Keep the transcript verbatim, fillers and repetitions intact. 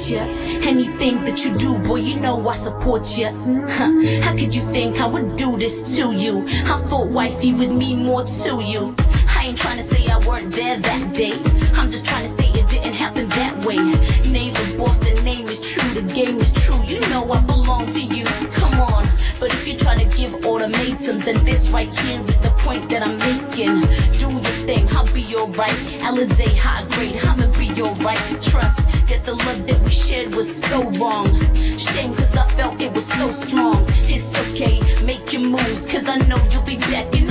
you. Anything that you do, boy, you know I support you. Huh. How could you think I would do this to you? I thought wifey would mean more to you. I ain't trying to say I weren't there that day. I'm just trying to say it didn't happen that way. Name of boss, the name is true, the game is true. You know I belong to you. Come on. But if you're trying to give ultimatums, then this right here is the point that I'm making. Do your thing, I'll be alright. Alizé, high grade, I'ma be alright. Trust that the love that we shared was so wrong. Shame cause I felt it was so strong. It's okay, make your moves, cause I know you'll be back in